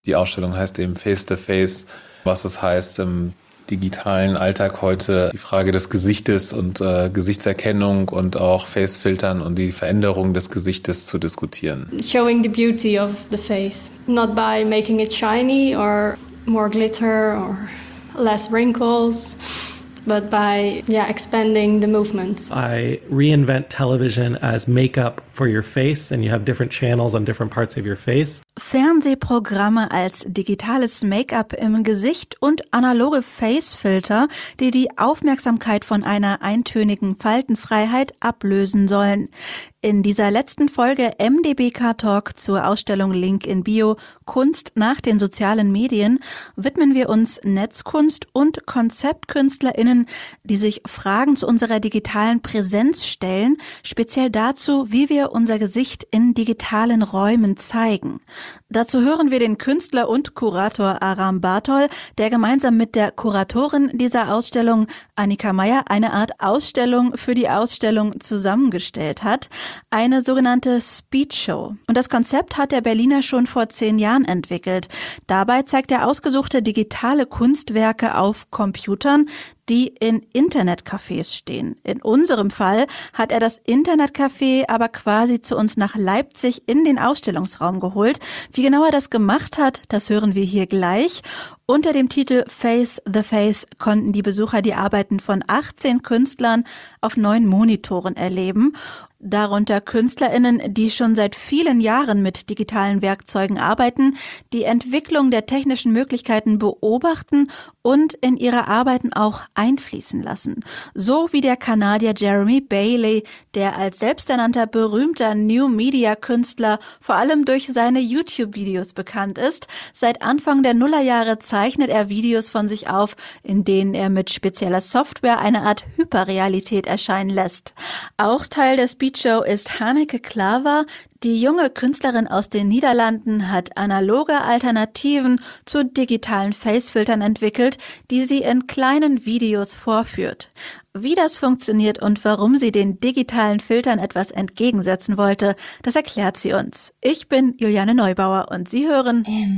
Die Ausstellung heißt eben Face to Face, was es heißt im digitalen Alltag heute, die Frage des Gesichtes und Gesichtserkennung und auch Facefiltern und die Veränderung des Gesichtes zu diskutieren. Showing the beauty of the face, not by making it shiny or more glitter or less wrinkles, but by expanding the movement. I reinvent television as makeup for your face, and you have different channels on different parts of your face. Fernsehprogramme als digitales Make-up im Gesicht und analoge Facefilter, die die Aufmerksamkeit von einer eintönigen Faltenfreiheit ablösen sollen. In dieser letzten Folge MDBK Talk zur Ausstellung Link in Bio Kunst nach den sozialen Medien widmen wir uns Netzkunst und KonzeptkünstlerInnen, die sich Fragen zu unserer digitalen Präsenz stellen, speziell dazu, wie wir unser Gesicht in digitalen Räumen zeigen. Dazu hören wir den Künstler und Kurator Aram Bartol, der gemeinsam mit der Kuratorin dieser Ausstellung, Annika Meyer, eine Art Ausstellung für die Ausstellung zusammengestellt hat. Eine sogenannte Speedshow. Und das Konzept hat der Berliner schon vor 10 Jahren entwickelt. Dabei zeigt er ausgesuchte digitale Kunstwerke auf Computern, die in Internetcafés stehen. In unserem Fall hat er das Internetcafé aber quasi zu uns nach Leipzig in den Ausstellungsraum geholt. Wie genau er das gemacht hat, das hören wir hier gleich. Unter dem Titel Face the Face konnten die Besucher die Arbeiten von 18 Künstlern auf 9 Monitoren erleben. Darunter KünstlerInnen, die schon seit vielen Jahren mit digitalen Werkzeugen arbeiten, die Entwicklung der technischen Möglichkeiten beobachten und in ihre Arbeiten auch einfließen lassen. So wie der Kanadier Jeremy Bailey, der als selbsternannter berühmter New-Media-Künstler vor allem durch seine YouTube-Videos bekannt ist. Seit Anfang der Nullerjahre zeichnet er Videos von sich auf, in denen er mit spezieller Software eine Art Hyperrealität erscheinen lässt. Auch Teil der Speedshow ist Hanneke Klaver. Die junge Künstlerin aus den Niederlanden hat analoge Alternativen zu digitalen Facefiltern entwickelt, die sie in kleinen Videos vorführt. Wie das funktioniert und warum sie den digitalen Filtern etwas entgegensetzen wollte, das erklärt sie uns. Ich bin Juliane Neubauer und Sie hören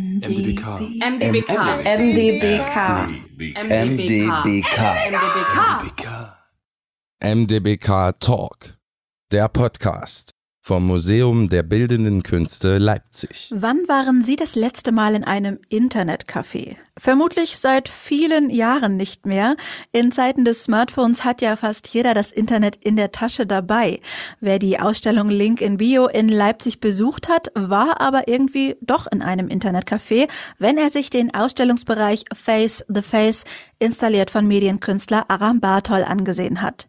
MDBK. MDBK Talk, der Podcast vom Museum der Bildenden Künste Leipzig. Wann waren Sie das letzte Mal in einem Internetcafé? Vermutlich seit vielen Jahren nicht mehr. In Zeiten des Smartphones hat ja fast jeder das Internet in der Tasche dabei. Wer die Ausstellung Link in Bio in Leipzig besucht hat, war aber irgendwie doch in einem Internetcafé, wenn er sich den Ausstellungsbereich Face the Face, installiert von Medienkünstler Aram Bartol, angesehen hat.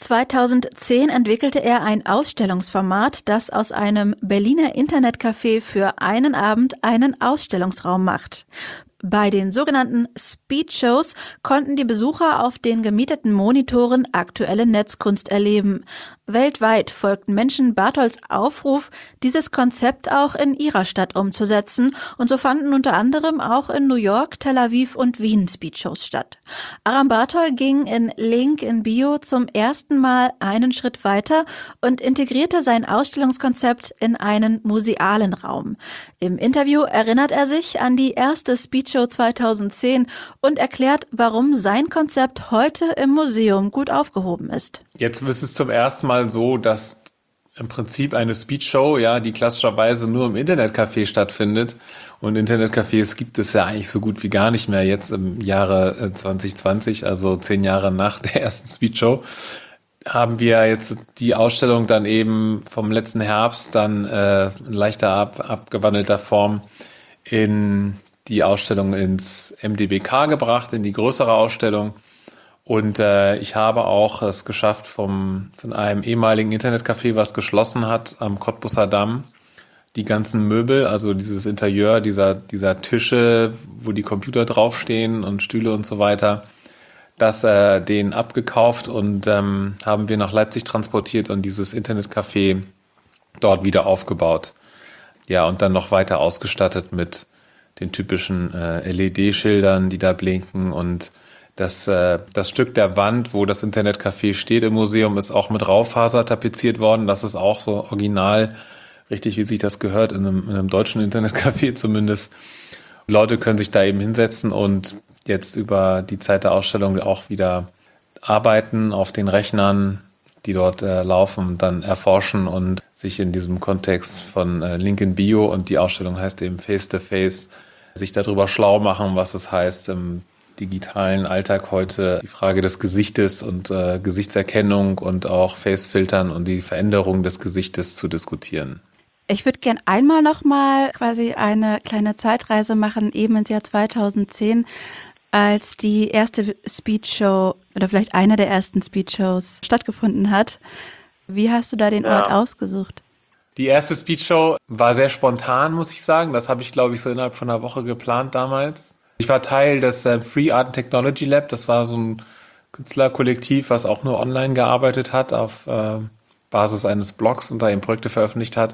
2010 entwickelte er ein Ausstellungsformat, das aus einem Berliner Internetcafé für einen Abend einen Ausstellungsraum macht. Bei den sogenannten Speedshows konnten die Besucher auf den gemieteten Monitoren aktuelle Netzkunst erleben. Weltweit folgten Menschen Bartols Aufruf, dieses Konzept auch in ihrer Stadt umzusetzen, und so fanden unter anderem auch in New York, Tel Aviv und Wien Speedshows statt. Aram Bartol ging in Link in Bio zum ersten Mal einen Schritt weiter und integrierte sein Ausstellungskonzept in einen musealen Raum. Im Interview erinnert er sich an die erste Speedshow 2010 und erklärt, warum sein Konzept heute im Museum gut aufgehoben ist. Jetzt ist es zum ersten Mal so, dass im Prinzip eine Speedshow, die klassischerweise nur im Internetcafé stattfindet. Und Internetcafés gibt es ja eigentlich so gut wie gar nicht mehr jetzt im Jahre 2020, also 10 Jahre nach der ersten Speedshow. Haben wir jetzt die Ausstellung dann eben vom letzten Herbst dann in leichter abgewandelter Form in die Ausstellung ins MDBK gebracht, in die größere Ausstellung. Und ich habe auch es geschafft, von einem ehemaligen Internetcafé, was geschlossen hat, am Cottbusser Damm, die ganzen Möbel, also dieses Interieur, dieser Tische, wo die Computer draufstehen und Stühle und so weiter, den abgekauft und haben wir nach Leipzig transportiert und dieses Internetcafé dort wieder aufgebaut. Ja, und dann noch weiter ausgestattet mit den typischen LED-Schildern, die da blinken, und das Stück der Wand, wo das Internetcafé steht im Museum, ist auch mit Raufaser tapeziert worden. Das ist auch so original, richtig wie sich das gehört, in einem deutschen Internetcafé zumindest. Leute können sich da eben hinsetzen und jetzt über die Zeit der Ausstellung auch wieder arbeiten auf den Rechnern, die dort laufen und dann erforschen und sich in diesem Kontext von Link in Bio, und die Ausstellung heißt eben Face to Face, sich darüber schlau machen, was es heißt im digitalen Alltag heute, die Frage des Gesichtes und Gesichtserkennung und auch Facefiltern und die Veränderung des Gesichtes zu diskutieren. Ich würde gern einmal nochmal quasi eine kleine Zeitreise machen, eben ins Jahr 2010, als die erste Speedshow oder vielleicht eine der ersten Speedshows stattgefunden hat. Wie hast du da den Ort ausgesucht? Die erste Speedshow war sehr spontan, muss ich sagen. Das habe ich, glaube ich, so innerhalb von einer Woche geplant damals. Ich war Teil des Free Art and Technology Lab. Das war so ein Künstlerkollektiv, was auch nur online gearbeitet hat, auf Basis eines Blogs und da eben Projekte veröffentlicht hat.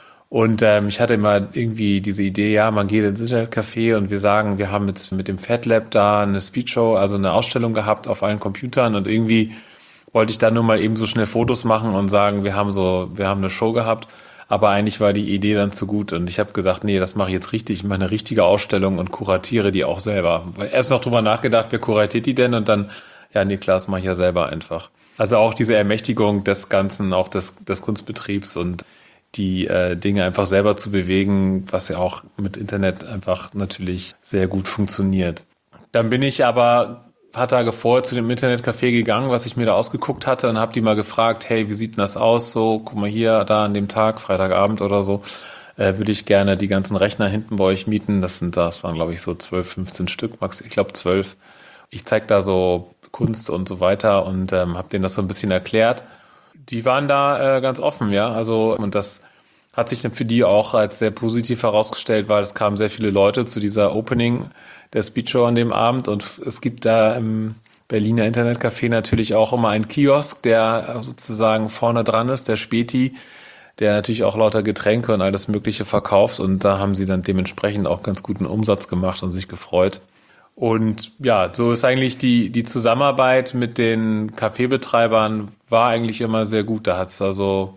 Und ich hatte immer irgendwie diese Idee, ja, man geht ins Internetcafé und wir sagen, wir haben mit dem Fat Lab da eine Speedshow, also eine Ausstellung gehabt auf allen Computern, und irgendwie wollte ich da nur mal eben so schnell Fotos machen und sagen, wir haben eine Show gehabt, aber eigentlich war die Idee dann zu gut und ich habe gesagt, nee, das mache ich jetzt richtig, ich mache eine richtige Ausstellung und kuratiere die auch selber. Erst noch drüber nachgedacht, wer kuratiert die denn, und dann, ja, nee, klar, das mache ich ja selber einfach. Also auch diese Ermächtigung des Ganzen, auch des Kunstbetriebs und die Dinge einfach selber zu bewegen, was ja auch mit Internet einfach natürlich sehr gut funktioniert. Dann bin ich aber ein paar Tage vorher zu dem Internetcafé gegangen, was ich mir da ausgeguckt hatte, und habe die mal gefragt, hey, wie sieht denn das aus? So, guck mal hier, da an dem Tag, Freitagabend oder so, würde ich gerne die ganzen Rechner hinten bei euch mieten. Das waren, glaube ich, so 12, 15 Stück, Max, ich glaube 12. Ich zeige da so Kunst und so weiter und habe denen das so ein bisschen erklärt. Die waren da ganz offen, ja, also, und das hat sich dann für die auch als sehr positiv herausgestellt, weil es kamen sehr viele Leute zu dieser Opening der Speedshow an dem Abend, und es gibt da im Berliner Internetcafé natürlich auch immer einen Kiosk, der sozusagen vorne dran ist, der Späti, der natürlich auch lauter Getränke und alles Mögliche verkauft, und da haben sie dann dementsprechend auch ganz guten Umsatz gemacht und sich gefreut. Und ja, so ist eigentlich die Zusammenarbeit mit den Kaffeebetreibern war eigentlich immer sehr gut. Da hat es also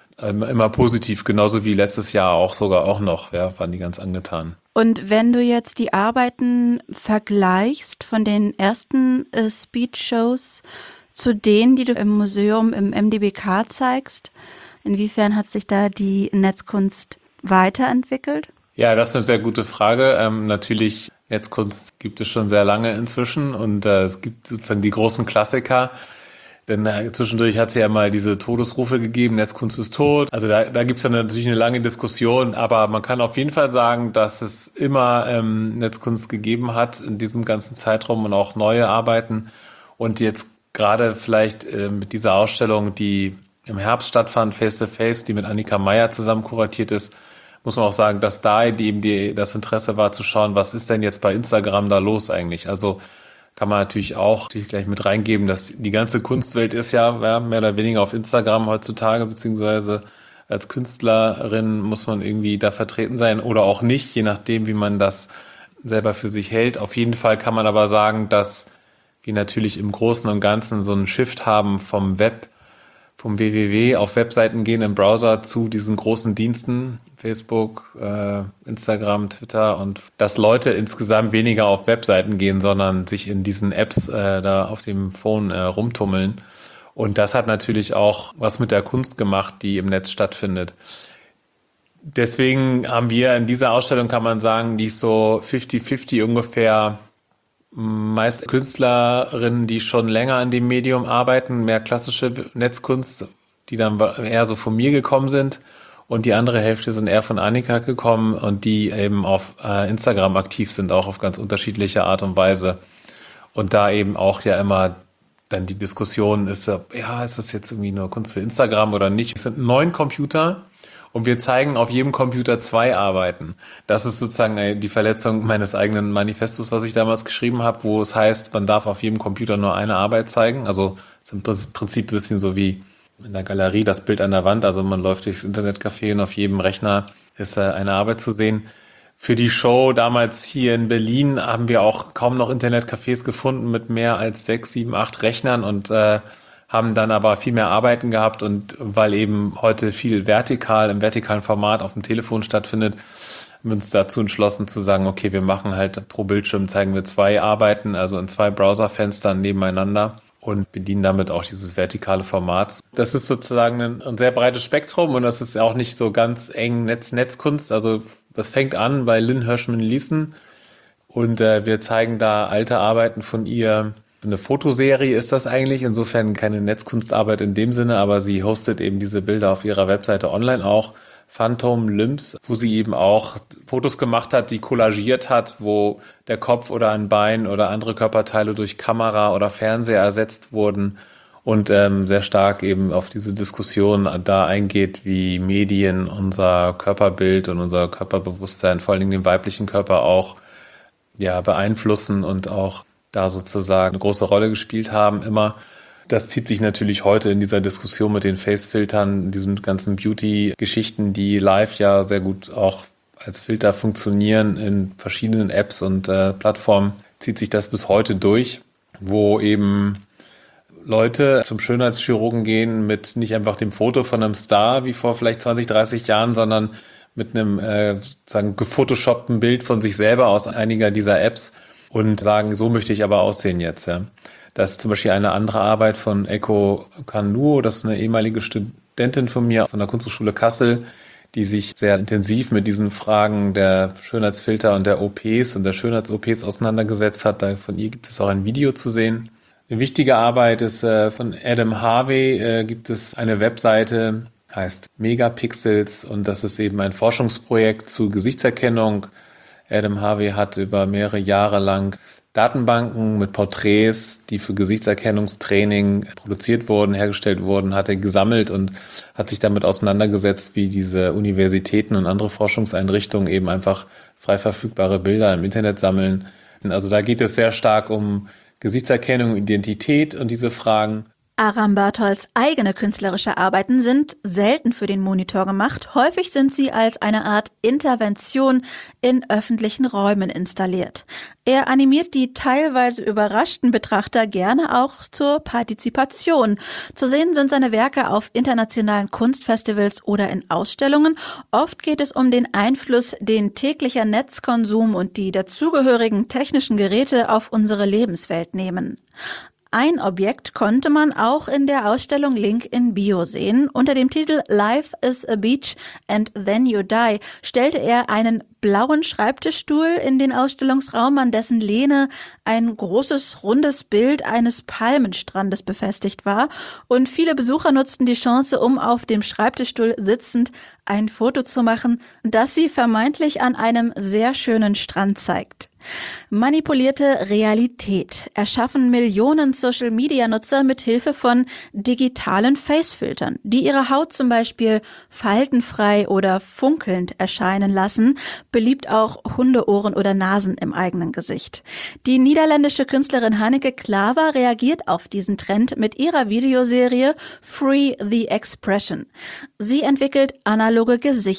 immer positiv, genauso wie letztes Jahr auch noch, ja, waren die ganz angetan. Und wenn du jetzt die Arbeiten vergleichst von den ersten Speedshows zu denen, die du im Museum im MDBK zeigst, inwiefern hat sich da die Netzkunst weiterentwickelt? Ja, das ist eine sehr gute Frage. Natürlich, Netzkunst gibt es schon sehr lange inzwischen, und es gibt sozusagen die großen Klassiker. Denn zwischendurch hat es ja mal diese Todesrufe gegeben, Netzkunst ist tot. Also da gibt es dann natürlich eine lange Diskussion, aber man kann auf jeden Fall sagen, dass es immer Netzkunst gegeben hat in diesem ganzen Zeitraum und auch neue Arbeiten. Und jetzt gerade vielleicht mit dieser Ausstellung, die im Herbst stattfand, Face to Face, die mit Annika Meyer zusammen kuratiert ist, muss man auch sagen, dass da eben das Interesse war zu schauen, was ist denn jetzt bei Instagram da los eigentlich? Also kann man natürlich gleich mit reingeben, dass die ganze Kunstwelt ist ja mehr oder weniger auf Instagram heutzutage, beziehungsweise als Künstlerin muss man irgendwie da vertreten sein oder auch nicht, je nachdem, wie man das selber für sich hält. Auf jeden Fall kann man aber sagen, dass wir natürlich im Großen und Ganzen so einen Shift haben vom www auf Webseiten gehen im Browser zu diesen großen Diensten, Facebook, Instagram, Twitter, und dass Leute insgesamt weniger auf Webseiten gehen, sondern sich in diesen Apps da auf dem Phone rumtummeln. Und das hat natürlich auch was mit der Kunst gemacht, die im Netz stattfindet. Deswegen haben wir in dieser Ausstellung, kann man sagen, die ist so 50-50 ungefähr, meist Künstlerinnen, die schon länger an dem Medium arbeiten, mehr klassische Netzkunst, die dann eher so von mir gekommen sind, und die andere Hälfte sind eher von Annika gekommen und die eben auf Instagram aktiv sind, auch auf ganz unterschiedliche Art und Weise. Und da eben auch ja immer dann die Diskussion ist, ja, ist das jetzt irgendwie nur Kunst für Instagram oder nicht? Es sind 9 Computer. Und wir zeigen auf jedem Computer 2 Arbeiten. Das ist sozusagen die Verletzung meines eigenen Manifestos, was ich damals geschrieben habe, wo es heißt, man darf auf jedem Computer nur eine Arbeit zeigen. Also es ist im Prinzip ein bisschen so wie in der Galerie das Bild an der Wand. Also man läuft durchs Internetcafé und auf jedem Rechner ist eine Arbeit zu sehen. Für die Show damals hier in Berlin haben wir auch kaum noch Internetcafés gefunden mit mehr als 6, 7, 8 Rechnern und haben dann aber viel mehr Arbeiten gehabt, und weil eben heute viel im vertikalen Format auf dem Telefon stattfindet, haben wir uns dazu entschlossen zu sagen, okay, wir machen halt pro Bildschirm, zeigen wir 2 Arbeiten, also in 2 Browserfenstern nebeneinander und bedienen damit auch dieses vertikale Format. Das ist sozusagen ein sehr breites Spektrum und das ist auch nicht so ganz eng Netzkunst. Also das fängt an bei Lynn Hershman-Leeson und wir zeigen da alte Arbeiten von ihr. Eine Fotoserie ist das eigentlich, insofern keine Netzkunstarbeit in dem Sinne, aber sie hostet eben diese Bilder auf ihrer Webseite online auch, Phantom Limbs, wo sie eben auch Fotos gemacht hat, die kollagiert hat, wo der Kopf oder ein Bein oder andere Körperteile durch Kamera oder Fernseher ersetzt wurden und sehr stark eben auf diese Diskussion da eingeht, wie Medien unser Körperbild und unser Körperbewusstsein, vor allen Dingen den weiblichen Körper auch beeinflussen und auch da sozusagen eine große Rolle gespielt haben immer. Das zieht sich natürlich heute in dieser Diskussion mit den Face-Filtern, diesen ganzen Beauty-Geschichten, die live ja sehr gut auch als Filter funktionieren in verschiedenen Apps und Plattformen, zieht sich das bis heute durch, wo eben Leute zum Schönheitschirurgen gehen mit nicht einfach dem Foto von einem Star wie vor vielleicht 20, 30 Jahren, sondern mit einem sozusagen gefotoshoppten Bild von sich selber aus einiger dieser Apps und sagen, so möchte ich aber aussehen jetzt. Ja. Das ist zum Beispiel eine andere Arbeit von Eko Kanuo, das ist eine ehemalige Studentin von mir von der Kunsthochschule Kassel, die sich sehr intensiv mit diesen Fragen der Schönheitsfilter und der OPs und der Schönheits-OPs auseinandergesetzt hat. Von ihr gibt es auch ein Video zu sehen. Eine wichtige Arbeit ist von Adam Harvey, gibt es eine Webseite, heißt Megapixels und das ist eben ein Forschungsprojekt zu Gesichtserkennung. Adam Harvey hat über mehrere Jahre lang Datenbanken mit Porträts, die für Gesichtserkennungstraining produziert wurden, hergestellt wurden, hat er gesammelt und hat sich damit auseinandergesetzt, wie diese Universitäten und andere Forschungseinrichtungen eben einfach frei verfügbare Bilder im Internet sammeln. Also da geht es sehr stark um Gesichtserkennung, Identität und diese Fragen. Aram Bartholds eigene künstlerische Arbeiten sind selten für den Monitor gemacht. Häufig sind sie als eine Art Intervention in öffentlichen Räumen installiert. Er animiert die teilweise überraschten Betrachter gerne auch zur Partizipation. Zu sehen sind seine Werke auf internationalen Kunstfestivals oder in Ausstellungen. Oft geht es um den Einfluss, den täglicher Netzkonsum und die dazugehörigen technischen Geräte auf unsere Lebenswelt nehmen. Ein Objekt konnte man auch in der Ausstellung Link in Bio sehen. Unter dem Titel Life is a Beach and Then You Die stellte er einen blauen Schreibtischstuhl in den Ausstellungsraum, an dessen Lehne ein großes, rundes Bild eines Palmenstrandes befestigt war. Und viele Besucher nutzten die Chance, um auf dem Schreibtischstuhl sitzend ein Foto zu machen, das sie vermeintlich an einem sehr schönen Strand zeigt. Manipulierte Realität erschaffen Millionen Social-Media-Nutzer mit Hilfe von digitalen Face-Filtern, die ihre Haut zum Beispiel faltenfrei oder funkelnd erscheinen lassen, beliebt auch Hundeohren oder Nasen im eigenen Gesicht. Die niederländische Künstlerin Hanneke Klaver reagiert auf diesen Trend mit ihrer Videoserie Free the Expression. Sie entwickelt analoge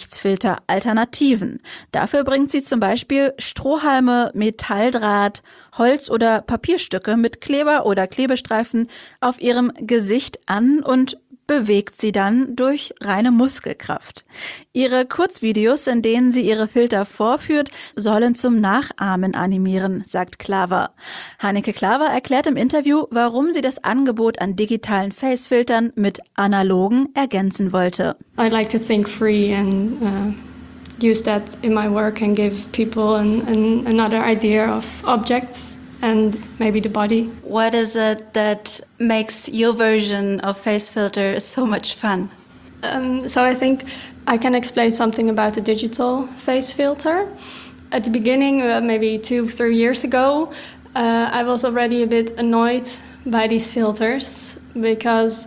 Gesichtsfilter-Alternativen. Dafür bringt sie zum Beispiel Strohhalme, Metalldraht, Holz- oder Papierstücke mit Kleber oder Klebestreifen auf ihrem Gesicht an und bewegt sie dann durch reine Muskelkraft. Ihre Kurzvideos, in denen sie ihre Filter vorführt, sollen zum Nachahmen animieren, sagt Klaver. Hanneke Klaver erklärt im Interview, warum sie das Angebot an digitalen Face-Filtern mit analogen ergänzen wollte. I like to think free and use that in my work and give people another idea of objects and maybe the body. What is it that makes your version of face filter so much fun? So I think I can explain something about the digital face filter. At the beginning, maybe 2-3 years ago, I was already a bit annoyed by these filters because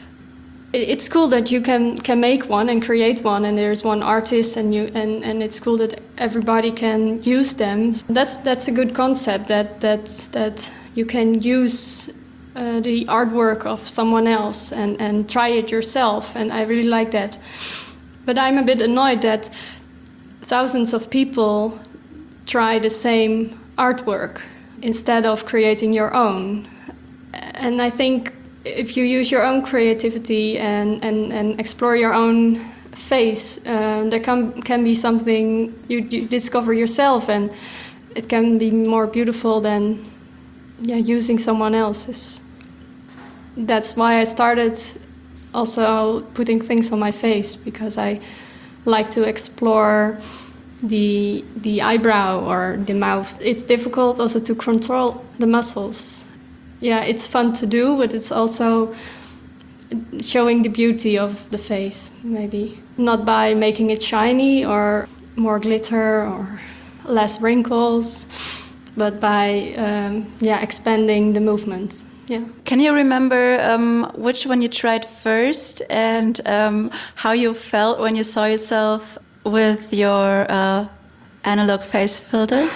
it's cool that you can make one and create one, and there's one artist, and it's cool that everybody can use them. That's a good concept that you can use the artwork of someone else and try it yourself, and I really like that. But I'm a bit annoyed that thousands of people try the same artwork instead of creating your own, and I think if you use your own creativity and explore your own face. There can be something you discover yourself, and it can be more beautiful than using someone else's. That's why I started also putting things on my face, because I like to explore the eyebrow or the mouth. It's difficult also to control the muscles. Yeah, it's fun to do, but it's also showing the beauty of the face, maybe. Not by making it shiny or more glitter or less wrinkles, but by expanding the movement. Yeah. Can you remember which one you tried first and how you felt when you saw yourself with your analog face filter?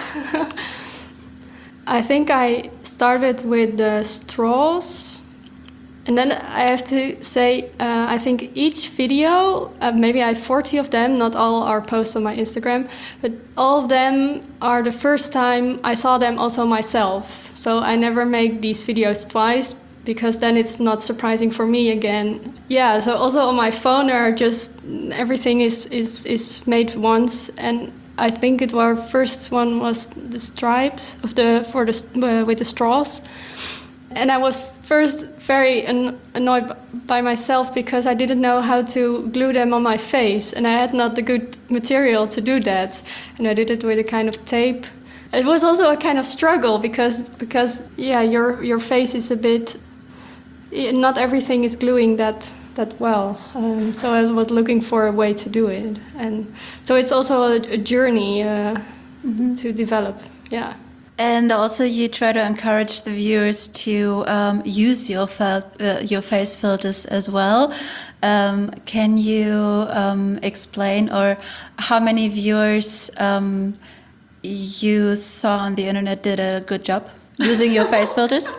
I think I started with the straws. And then I have to say, I think each video, maybe I have 40 of them, not all are posted on my Instagram, but all of them are the first time I saw them also myself. So I never make these videos twice, because then it's not surprising for me again. Yeah, so also on my phone are just, everything is made once. And I think our first one was the stripes with the straws. And I was first very annoyed by myself, because I didn't know how to glue them on my face, and I had not the good material to do that. And I did it with a kind of tape. It was also a kind of struggle, because your face is a bit, not everything is gluing that well. So I was looking for a way to do it, and so it's also a journey to develop. Yeah. And also you try to encourage the viewers to use your face filters as well. Can you explain, or how many viewers you saw on the internet did a good job using your face filters?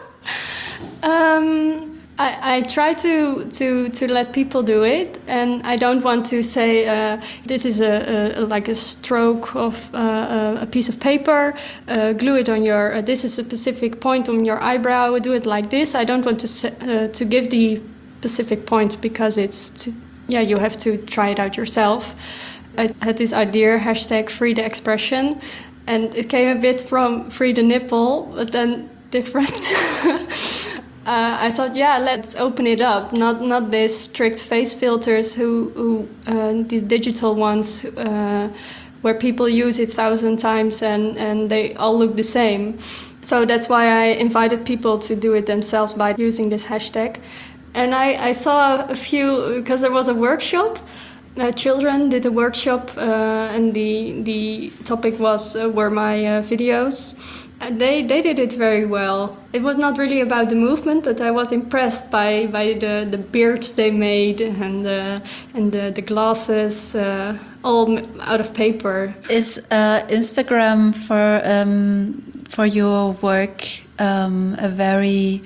I try to let people do it, and I don't want to say this is like a stroke of a piece of paper. Glue it on your. This is a specific point on your eyebrow. Do it like this. I don't want to give the specific point, because you have to try it out yourself. I had this idea, #free the expression, and it came a bit from free the nipple, but then different. I thought, let's open it up. Not these strict face filters, the digital ones, where people use it 1,000 times and they all look the same. So that's why I invited people to do it themselves by using this hashtag. And I saw a few, because there was a workshop. Children did a workshop, and the topic were my videos. They did it very well. It was not really about the movement, but I was impressed by the beards they made and the glasses, all out of paper. Is Instagram for your work a very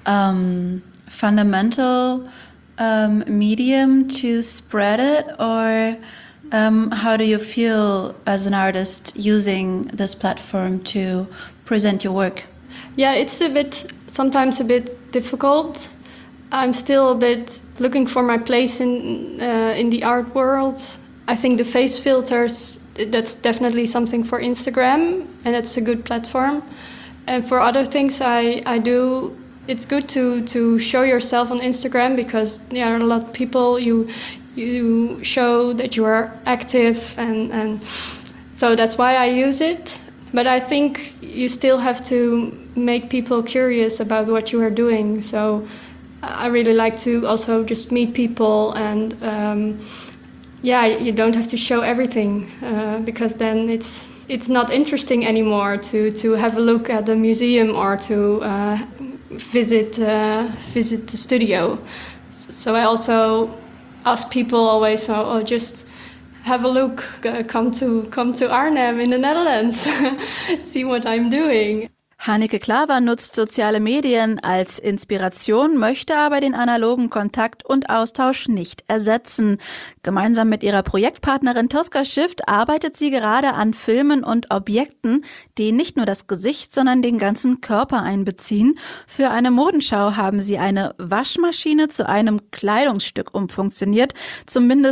fundamental medium to spread it, or how do you feel as an artist using this platform to present your work? Yeah, it's sometimes a bit difficult. I'm still a bit looking for my place in the art world. I think the face filters, that's definitely something for Instagram, and that's a good platform. And for other things I do, it's good to show yourself on Instagram, because there are a lot of people you show that you are active, and so that's why I use it. But I think you still have to make people curious about what you are doing. So I really like to also just meet people, and you don't have to show everything, because then it's not interesting anymore to have a look at the museum or to visit the studio. So I also ask people always, just have a look, come to Arnhem in the Netherlands, see what I'm doing. Hanneke Klaver nutzt soziale Medien als Inspiration, möchte aber den analogen Kontakt und Austausch nicht ersetzen. Gemeinsam mit ihrer Projektpartnerin Tosca Shift arbeitet sie gerade an Filmen und Objekten, die nicht nur das Gesicht, sondern den ganzen Körper einbeziehen. Für eine Modenschau haben sie eine Waschmaschine zu einem Kleidungsstück umfunktioniert. Zumindest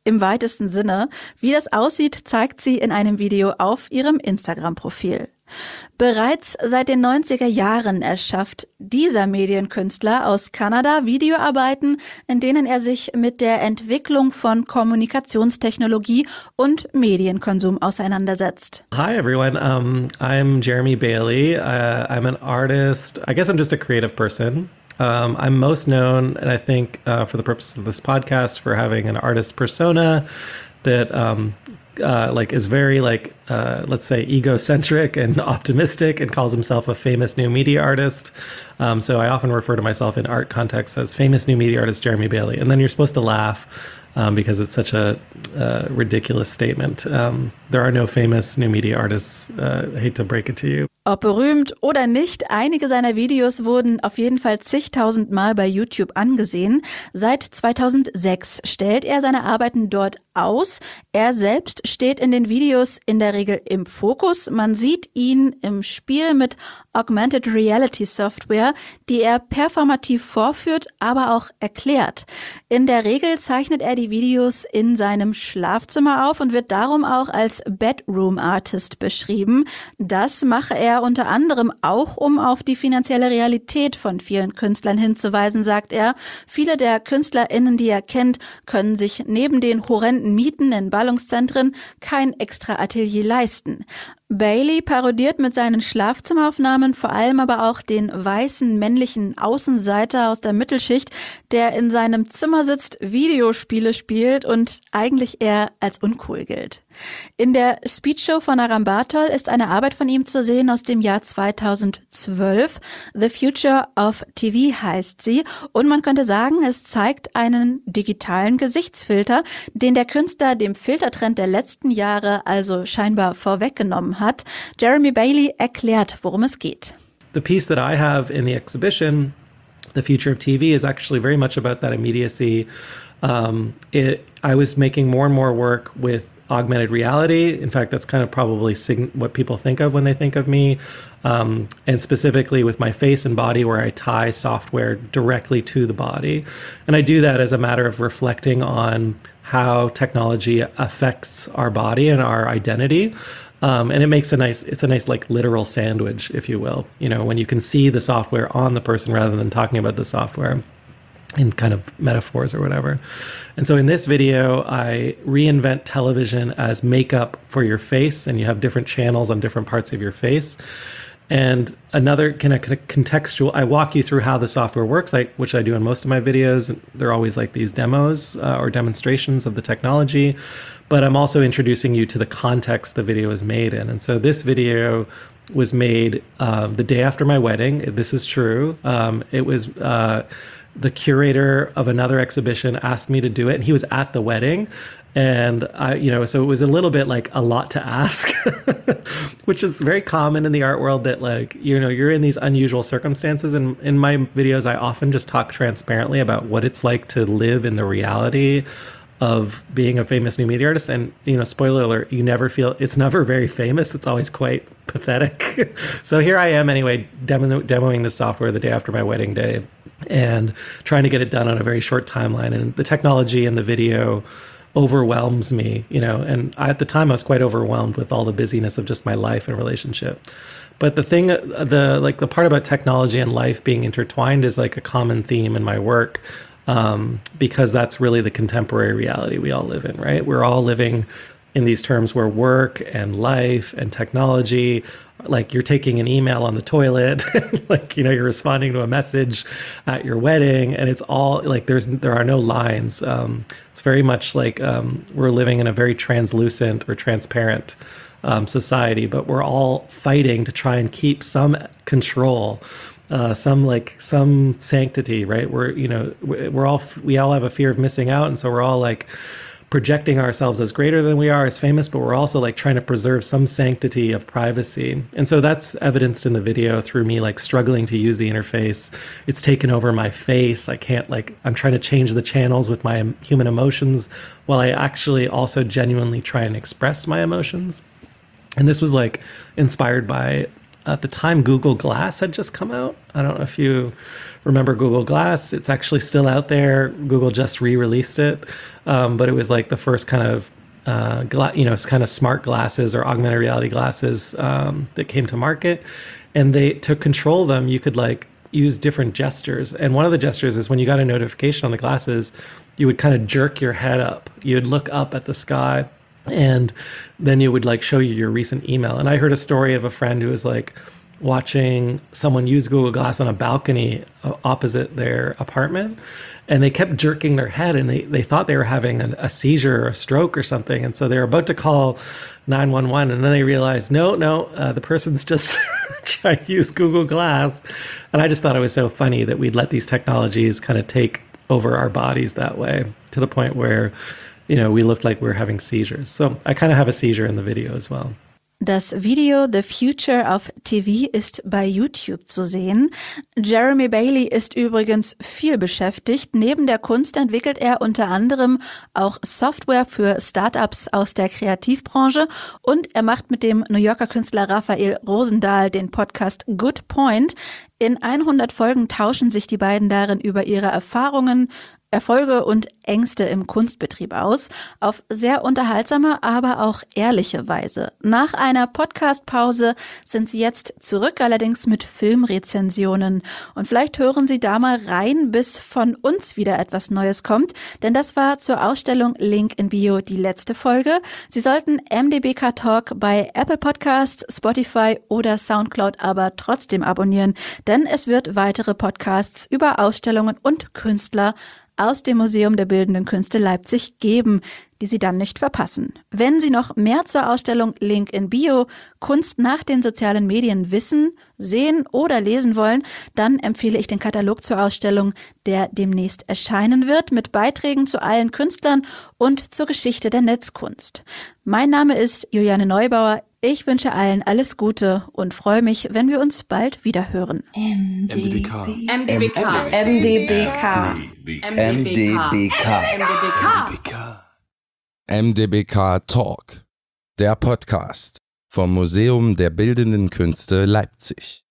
im weitesten Sinne. Wie das aussieht, zeigt sie in einem Video auf ihrem Instagram-Profil. Bereits seit den 90er Jahren erschafft dieser Medienkünstler aus Kanada Videoarbeiten, in denen er sich mit der Entwicklung von Kommunikationstechnologie und Medienkonsum auseinandersetzt. Hi, everyone. I'm Jeremy Bailey. I'm an artist. I guess I'm just a creative person. I'm most known, and I think for the purposes of this podcast, for having an artist persona that is very let's say egocentric and optimistic and calls himself a famous new media artist. So I often refer to myself in art contexts as famous new media artist Jeremy Bailey. And then you're supposed to laugh because it's such a ridiculous statement. There are no famous new media artists. I hate to break it to you. Ob berühmt oder nicht, einige seiner Videos wurden auf jeden Fall zigtausend Mal bei YouTube angesehen. Seit 2006 stellt er seine Arbeiten dort aus. Er selbst steht in den Videos in der Regel im Fokus. Man sieht ihn im Spiel mit Augmented Reality Software, die er performativ vorführt, aber auch erklärt. In der Regel zeichnet er die Videos in seinem Schlafzimmer auf und wird darum auch als Bedroom Artist beschrieben. Das mache er unter anderem auch, um auf die finanzielle Realität von vielen Künstlern hinzuweisen, sagt er. Viele der KünstlerInnen, die er kennt, können sich neben den horrenden Mieten in Ballungszentren kein extra Atelier leisten. Bailey parodiert mit seinen Schlafzimmeraufnahmen vor allem aber auch den weißen männlichen Außenseiter aus der Mittelschicht, der in seinem Zimmer sitzt, Videospiele spielt und eigentlich eher als uncool gilt. In der Speedshow von Aram Bartol ist eine Arbeit von ihm zu sehen aus dem Jahr 2012. The Future of TV heißt sie. Und man könnte sagen, es zeigt einen digitalen Gesichtsfilter, den der Künstler dem Filtertrend der letzten Jahre also scheinbar vorweggenommen hat. Jeremy Bailey erklärt, worum es geht. The piece that I have in the exhibition, The Future of TV, is actually very much about that immediacy. I was making more and more work with augmented reality. In fact, that's kind of probably what people think of when they think of me, and specifically with my face and body, where I tie software directly to the body. And I do that as a matter of reflecting on how technology affects our body and our identity. And it makes it's a nice like literal sandwich, if you will, you know, when you can see the software on the person rather than talking about the software in kind of metaphors or whatever. And so in this video, I reinvent television as makeup for your face, and you have different channels on different parts of your face. And another kind of contextual, I walk you through how the software works, which I do in most of my videos. They're always like these demos or demonstrations of the technology, but I'm also introducing you to the context the video is made in. And so this video was made the day after my wedding. This is true. It was the curator of another exhibition asked me to do it, and he was at the wedding. And so it was a little bit like a lot to ask, which is very common in the art world, that you're in these unusual circumstances. And in my videos, I often just talk transparently about what it's like to live in the reality of being a famous new media artist. And, spoiler alert, it's never very famous. It's always quite pathetic. So here I am anyway, demoing this software the day after my wedding day and trying to get it done on a very short timeline. And the technology in the video overwhelms me, and at the time I was quite overwhelmed with all the busyness of just my life and relationship. But the part about technology and life being intertwined is like a common theme in my work, because that's really the contemporary reality we all live in, right? We're all living in these terms where work and life and technology, like you're taking an email on the toilet, you're responding to a message at your wedding, and it's all like there are no lines. It's very much like we're living in a very translucent or transparent society, but we're all fighting to try and keep some control, some sanctity, right? We all have a fear of missing out, and so we're all like projecting ourselves as greater than we are, as famous, but we're also like trying to preserve some sanctity of privacy. And so that's evidenced in the video through me like struggling to use the interface. It's taken over my face. I'm trying to change the channels with my human emotions while I actually also genuinely try and express my emotions. And this was like inspired by at the time, Google Glass had just come out. I don't know if you remember Google Glass. It's actually still out there. Google just re-released it. But it was like the first kind of, kind of smart glasses or augmented reality glasses that came to market. And to control them, you could like use different gestures. And one of the gestures is when you got a notification on the glasses, you would kind of jerk your head up. You would look up at the sky, and then you would like show you your recent email. And I heard a story of a friend who was like watching someone use Google Glass on a balcony opposite their apartment, and they kept jerking their head, and they thought they were having a seizure or a stroke or something. And so they were about to call 911, and then they realized, no, the person's just trying to use Google Glass. And I just thought it was so funny that we'd let these technologies kind of take over our bodies that way, to the point where, we looked like we were having seizures. So I kind of have a seizure in the video as well. Das Video The Future of TV ist bei YouTube zu sehen. Jeremy Bailey ist übrigens viel beschäftigt. Neben der Kunst entwickelt er unter anderem auch Software für Startups aus der Kreativbranche, und er macht mit dem New Yorker Künstler Raphael Rosendahl den Podcast Good Point. In 100 Folgen tauschen sich die beiden darin über ihre Erfahrungen, Erfolge und Ängste im Kunstbetrieb aus, auf sehr unterhaltsame, aber auch ehrliche Weise. Nach einer Podcast-Pause sind sie jetzt zurück, allerdings mit Filmrezensionen. Und vielleicht hören Sie da mal rein, bis von uns wieder etwas Neues kommt, denn das war zur Ausstellung Link in Bio die letzte Folge. Sie sollten MDBK Talk bei Apple Podcasts, Spotify oder Soundcloud aber trotzdem abonnieren, denn es wird weitere Podcasts über Ausstellungen und Künstler aus dem Museum der Bildenden Künste Leipzig geben, die Sie dann nicht verpassen. Wenn Sie noch mehr zur Ausstellung Link in Bio, Kunst nach den sozialen Medien wissen, sehen oder lesen wollen, dann empfehle ich den Katalog zur Ausstellung, der demnächst erscheinen wird, mit Beiträgen zu allen Künstlern und zur Geschichte der Netzkunst. Mein Name ist Juliane Neubauer. Ich wünsche allen alles Gute und freue mich, wenn wir uns bald wieder hören. MDBK. MDBK Talk, der Podcast vom Museum der Bildenden Künste Leipzig.